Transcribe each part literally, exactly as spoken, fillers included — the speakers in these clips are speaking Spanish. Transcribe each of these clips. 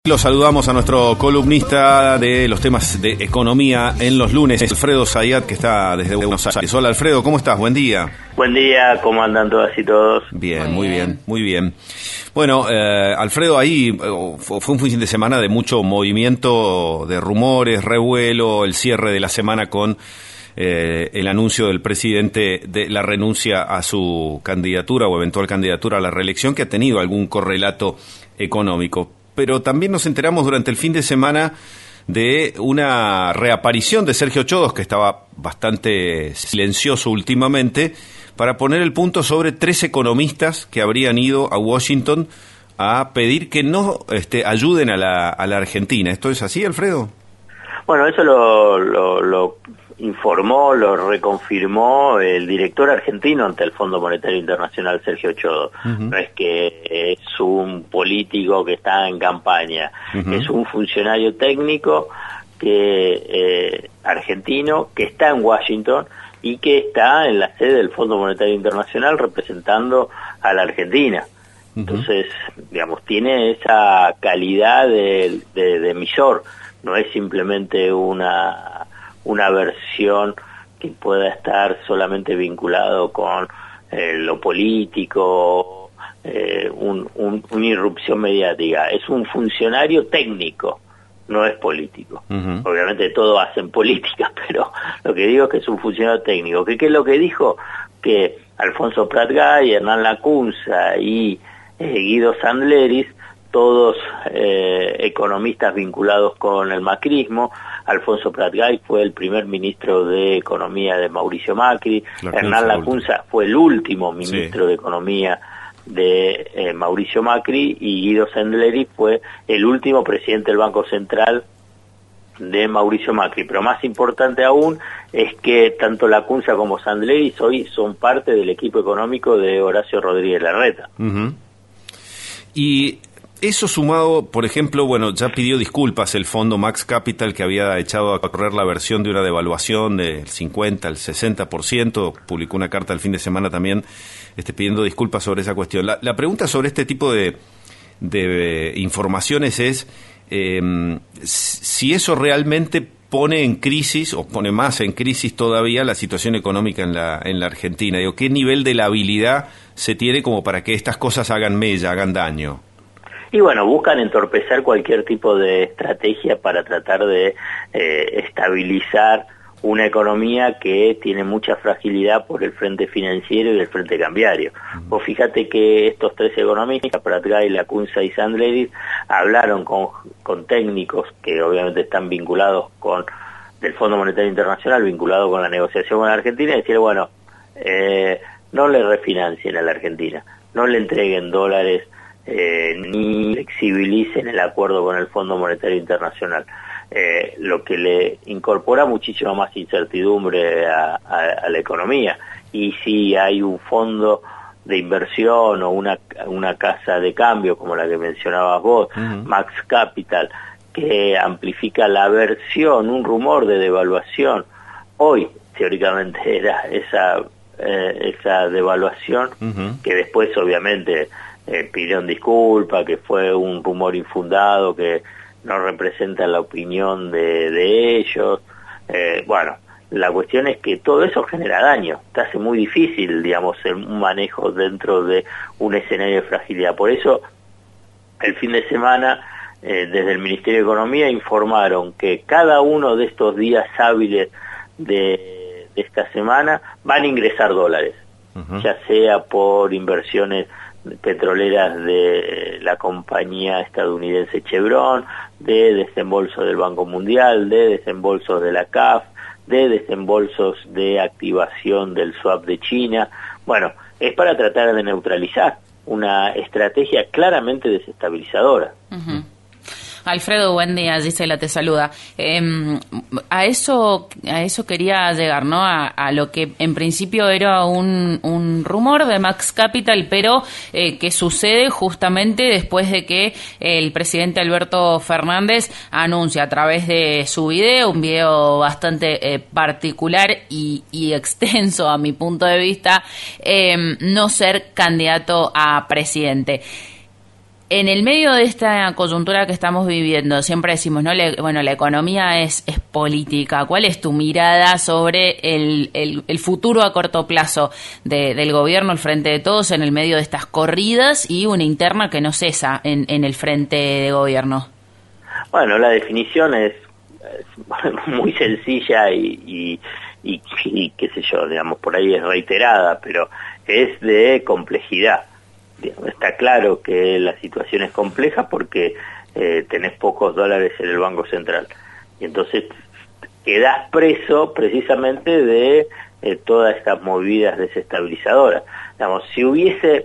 Lo saludamos a nuestro columnista de los temas de economía en los lunes, Alfredo Zayat, que está desde Buenos Aires. Hola Alfredo, ¿cómo estás? Buen día. Buen día, ¿cómo andan todas y todos? Bien, muy bien, muy bien. Bueno, eh, Alfredo, ahí fue un fin de semana de mucho movimiento, de rumores, revuelo, el cierre de la semana con eh, el anuncio del presidente de la renuncia a su candidatura o eventual candidatura a la reelección, que ha tenido algún correlato económico. Pero también nos enteramos durante el fin de semana de una reaparición de Sergio Chodos, que estaba bastante silencioso últimamente, para poner el punto sobre tres economistas que habrían ido a Washington a pedir que no este, ayuden a la, a la Argentina. ¿Esto es así, Alfredo? Bueno, eso lo, lo, lo informó, lo reconfirmó el director argentino ante el Fondo Monetario Internacional, Sergio Chodos. Uh-huh. No es que es un político que está en campaña, uh-huh. Es un funcionario técnico que eh, argentino que está en Washington y que está en la sede del Fondo Monetario Internacional representando a la Argentina. Uh-huh. Entonces, digamos, tiene esa calidad de, de, de emisor. No es simplemente una una versión que pueda estar solamente vinculado con eh, lo político, eh, un, un, una irrupción mediática. Es un funcionario técnico, no es político. Uh-huh. Obviamente todos hacen política, pero lo que digo es que es un funcionario técnico. ¿Qué, qué es lo que dijo? Que Alfonso Prat-Gay, Hernán Lacunza y eh, Guido Sandleris, todos eh, economistas vinculados con el macrismo. Alfonso Prat-Gay fue el primer ministro de Economía de Mauricio Macri. La Hernán Lacunza fue el último ministro sí. de Economía de eh, Mauricio Macri, y Guido Sandleris fue el último presidente del Banco Central de Mauricio Macri. Pero más importante aún es que tanto Lacunza como Sandleris hoy son parte del equipo económico de Horacio Rodríguez Larreta. Uh-huh. Y eso sumado, por ejemplo, bueno, ya pidió disculpas el fondo Max Capital, que había echado a correr la versión de una devaluación del cincuenta al sesenta por ciento, publicó una carta el fin de semana también este, pidiendo disculpas sobre esa cuestión. La, la pregunta sobre este tipo de, de informaciones es eh, si eso realmente pone en crisis, o pone más en crisis todavía, la situación económica en la, en la Argentina. Digo, ¿qué nivel de la habilidad se tiene como para que estas cosas hagan mella, hagan daño? Y bueno, buscan entorpecer cualquier tipo de estrategia para tratar de eh, estabilizar una economía que tiene mucha fragilidad por el frente financiero y el frente cambiario. Uh-huh. Vos fíjate que estos tres economistas, Prat-Gay, Lacunza y Sandleris, hablaron con, con técnicos que obviamente están vinculados con del Fondo Monetario Internacional, vinculados con la negociación con la Argentina, y decir, bueno, eh, no le refinancien a la Argentina, no le entreguen dólares, Eh, ni flexibilicen el acuerdo con el Fondo Monetario Internacional, eh, lo que le incorpora muchísimo más incertidumbre a, a, a la economía. Y si hay un fondo de inversión o una, una casa de cambio como la que mencionabas vos, uh-huh. Max Capital, que amplifica la versión, un rumor de devaluación, hoy teóricamente era esa, eh, esa devaluación, uh-huh. que después obviamente Eh, pidieron disculpas, que fue un rumor infundado, que no representa la opinión de, de ellos. Eh, bueno, la cuestión es que todo eso genera daño, te hace muy difícil, digamos, un manejo dentro de un escenario de fragilidad. Por eso, el fin de semana, eh, desde el Ministerio de Economía informaron que cada uno de estos días hábiles de, de esta semana van a ingresar dólares, uh-huh. ya sea por inversiones petroleras de la compañía estadounidense Chevron, de desembolsos del Banco Mundial, de desembolsos de la C A F, de desembolsos de activación del swap de China. Bueno, es para tratar de neutralizar una estrategia claramente desestabilizadora. Uh-huh. Alfredo, buen día, Gisela te saluda. Eh, a eso a eso quería llegar, ¿no? A, a lo que en principio era un, un rumor de Max Capital, pero eh, que sucede justamente después de que el presidente Alberto Fernández anuncia a través de su video, un video bastante eh, particular y, y extenso a mi punto de vista, eh, no ser candidato a presidente. En el medio de esta coyuntura que estamos viviendo, siempre decimos, ¿no? Le, bueno, la economía es, es política. ¿Cuál es tu mirada sobre el, el, el futuro a corto plazo de, del gobierno, el Frente de Todos, en el medio de estas corridas y una interna que no cesa en, en el Frente de Gobierno? Bueno, la definición es, es muy sencilla y, y, y, y qué sé yo, digamos, por ahí es reiterada, pero es de complejidad. Está claro que la situación es compleja porque eh, tenés pocos dólares en el Banco Central y entonces quedás preso precisamente de eh, todas estas movidas desestabilizadoras. Digamos, si hubiese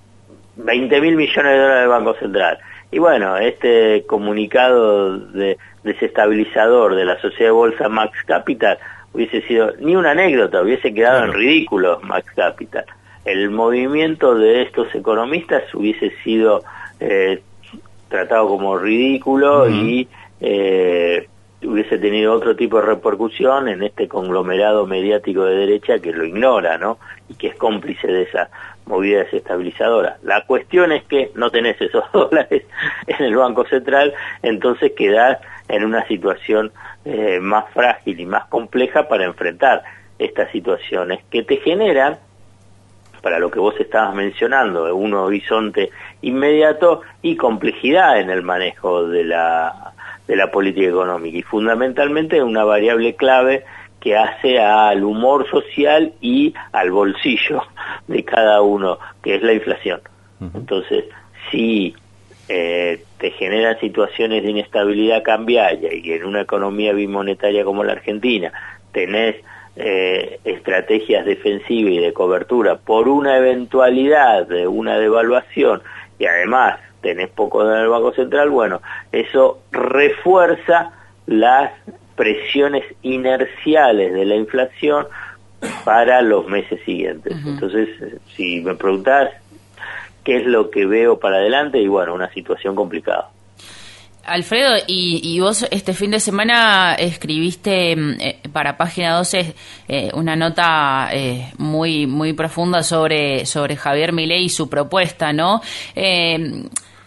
veinte mil millones de dólares en el Banco Central y bueno, este comunicado de desestabilizador de la sociedad de bolsa Max Capital hubiese sido ni una anécdota, hubiese quedado en ridículo Max Capital. El movimiento de estos economistas hubiese sido eh, tratado como ridículo uh-huh. y eh, hubiese tenido otro tipo de repercusión en este conglomerado mediático de derecha que lo ignora, ¿no? Y que es cómplice de esa movida desestabilizadora. La cuestión es que no tenés esos dólares en el Banco Central, entonces quedás en una situación eh, más frágil y más compleja para enfrentar estas situaciones que te generan, para lo que vos estabas mencionando, un horizonte inmediato y complejidad en el manejo de la, de la política económica, y fundamentalmente una variable clave que hace al humor social y al bolsillo de cada uno, que es la inflación. Uh-huh. Entonces, si eh, te generan situaciones de inestabilidad cambiaria y en una economía bimonetaria como la Argentina tenés Eh, estrategias defensivas y de cobertura por una eventualidad de una devaluación y además tenés poco en el Banco Central, bueno, eso refuerza las presiones inerciales de la inflación para los meses siguientes. Uh-huh. Entonces, si me preguntás qué es lo que veo para adelante, y bueno, una situación complicada. Alfredo, y, y vos este fin de semana escribiste eh, para Página doce eh, una nota eh, muy muy profunda sobre sobre Javier Milei y su propuesta, ¿no? Eh,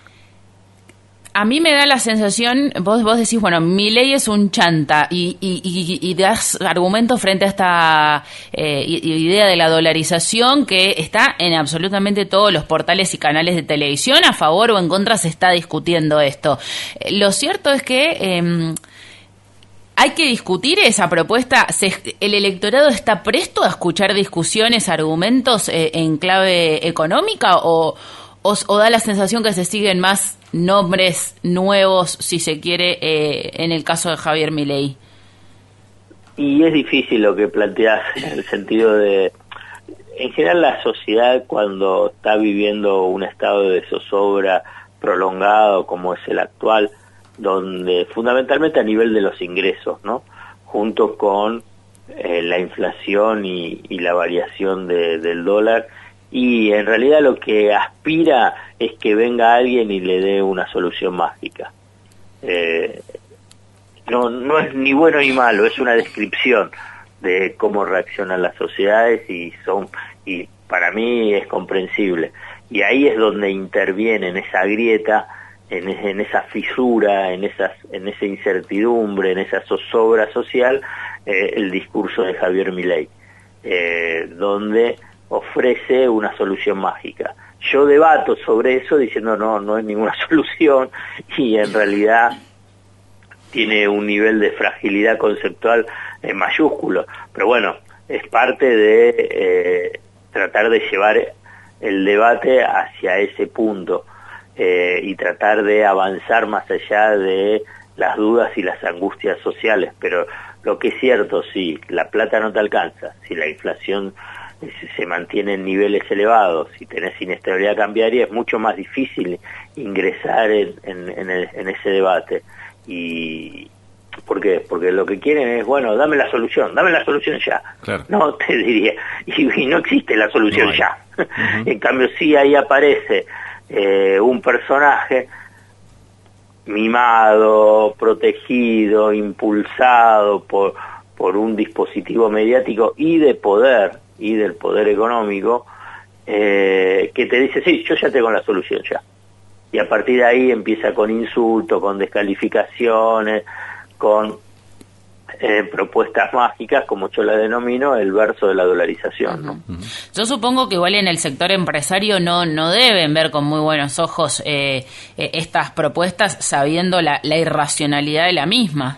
a mí me da la sensación, vos vos decís, bueno, Milei es un chanta y, y, y, y das argumentos frente a esta eh, idea de la dolarización que está en absolutamente todos los portales y canales de televisión. A favor o en contra se está discutiendo esto. Eh, lo cierto es que eh, hay que discutir esa propuesta. Se, ¿El electorado está presto a escuchar discusiones, argumentos eh, en clave económica o, o, o da la sensación que se siguen más nombres nuevos, si se quiere, eh, en el caso de Javier Milei? Y es difícil lo que planteás, en el sentido de, en general la sociedad cuando está viviendo un estado de zozobra prolongado como es el actual, donde fundamentalmente a nivel de los ingresos, ¿no? Junto con eh, la inflación y, y la variación de, del dólar, y en realidad lo que aspira es que venga alguien y le dé una solución mágica. Eh, no, no es ni bueno ni malo, es una descripción de cómo reaccionan las sociedades y son, y para mí es comprensible. Y ahí es donde interviene en esa grieta, en, en esa fisura, en esas, en esa incertidumbre, en esa zozobra social, eh, el discurso de Javier Milei, eh, donde ofrece una solución mágica. Yo debato sobre eso diciendo no, no es ninguna solución y en realidad tiene un nivel de fragilidad conceptual eh, mayúsculo. Pero bueno, es parte de eh, tratar de llevar el debate hacia ese punto eh, y tratar de avanzar más allá de las dudas y las angustias sociales. Pero lo que es cierto, si la plata no te alcanza, si la inflación se mantiene en niveles elevados, si tenés inestabilidad cambiaria, es mucho más difícil ingresar en, en, en, el, en ese debate. Y ¿por qué? Porque lo que quieren es, bueno, dame la solución, dame la solución ya. Claro. No, te diría, y, y no existe la solución no ya. Uh-huh. En cambio, sí ahí aparece eh, un personaje mimado, protegido, impulsado por, por un dispositivo mediático y de poder, y del poder económico, eh, que te dice, sí, yo ya tengo la solución ya. y a partir de ahí empieza con insultos, con descalificaciones, con eh, propuestas mágicas, como yo la denomino, el verso de la dolarización, ¿no? Uh-huh. Yo supongo que igual en el sector empresario no no deben ver con muy buenos ojos eh, eh, estas propuestas, sabiendo la, la irracionalidad de la misma.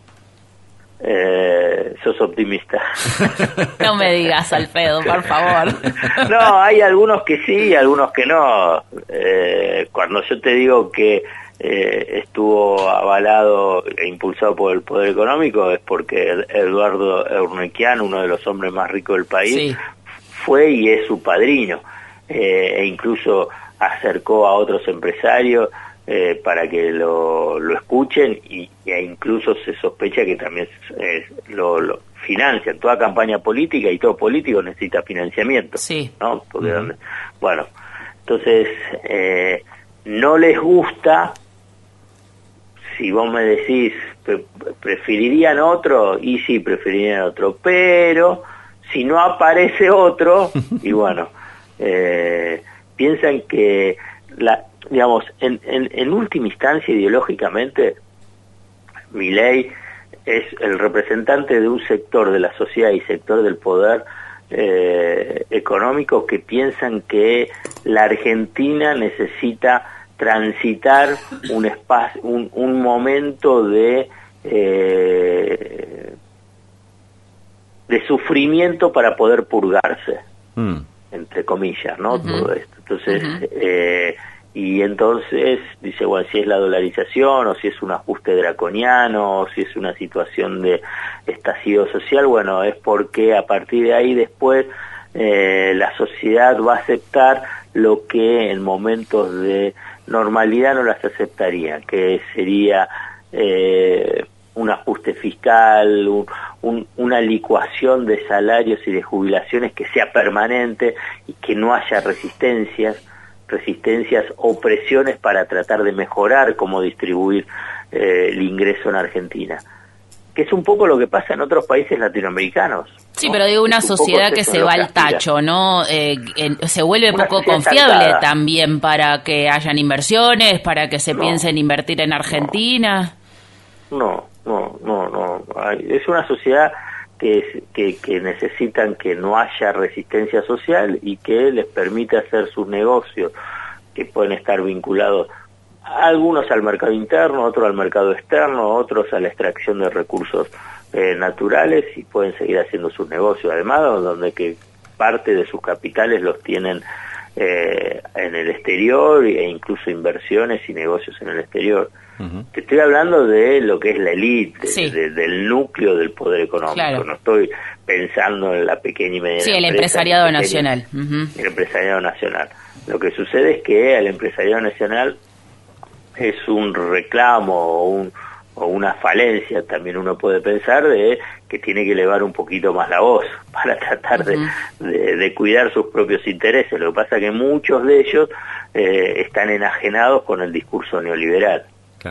Eh, sos optimista. No me digas, Alfredo, por favor. No, hay algunos que sí y algunos que no. Eh, cuando yo te digo que eh, estuvo avalado e impulsado por el poder económico, es porque Eduardo Eurnequian, uno de los hombres más ricos del país, sí, fue y es su padrino, eh, e incluso acercó a otros empresarios Eh, para que lo, lo escuchen, y, e incluso se sospecha que también eh, lo, lo financian. Toda campaña política y todo político necesita financiamiento, sí, ¿no? Porque, uh-huh. Bueno, entonces eh, no les gusta. Si vos me decís pre- preferirían otro, y sí, preferirían otro, pero si no aparece otro, y bueno, eh, piensan que la digamos, en, en, en última instancia, ideológicamente, Milei es el representante de un sector de la sociedad y sector del poder eh, económico que piensan que la Argentina necesita transitar un espacio, un, un momento de eh, de sufrimiento para poder purgarse, mm. entre comillas, ¿no? Uh-huh. Todo esto. Entonces, uh-huh. eh, y entonces dice, bueno, si es la dolarización o si es un ajuste draconiano o si es una situación de estallido social, bueno, es porque a partir de ahí después eh, la sociedad va a aceptar lo que en momentos de normalidad no las aceptaría, que sería eh, un ajuste fiscal, un, un, una licuación de salarios y de jubilaciones que sea permanente y que no haya resistencias, resistencias o presiones para tratar de mejorar cómo distribuir eh, el ingreso en Argentina, que es un poco lo que pasa en otros países latinoamericanos. Sí, ¿no? Pero digo, una sociedad que se va al tacho, ¿no? Eh, eh, se vuelve una poco confiable estancada. También para que hayan inversiones, para que se no, piense en invertir en Argentina. No, no, no, no. Es una sociedad que, que, que necesitan que no haya resistencia social y que les permite hacer sus negocios, que pueden estar vinculados algunos al mercado interno, otros al mercado externo, otros a la extracción de recursos eh, naturales, y pueden seguir haciendo sus negocios, además donde que parte de sus capitales los tienen eh, en el exterior e incluso inversiones y negocios en el exterior. Uh-huh. Te estoy hablando de lo que es la élite, sí. de, del núcleo del poder económico, claro. No estoy pensando en la pequeña y mediana sí, el empresa, empresariado el pequeño, nacional. Uh-huh. El empresariado nacional. Lo que sucede es que al empresariado nacional es un reclamo o, un, o una falencia, también uno puede pensar, de que tiene que elevar un poquito más la voz para tratar uh-huh. de, de, de cuidar sus propios intereses. Lo que pasa es que muchos de ellos eh, están enajenados con el discurso neoliberal.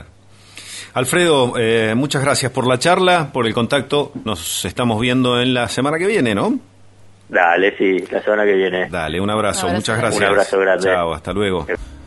Alfredo, eh, muchas gracias por la charla, por el contacto. Nos estamos viendo en la semana que viene, ¿no? Dale, sí, la semana que viene. Dale, un abrazo, un abrazo. Muchas gracias. Un abrazo grande. Chao, hasta luego.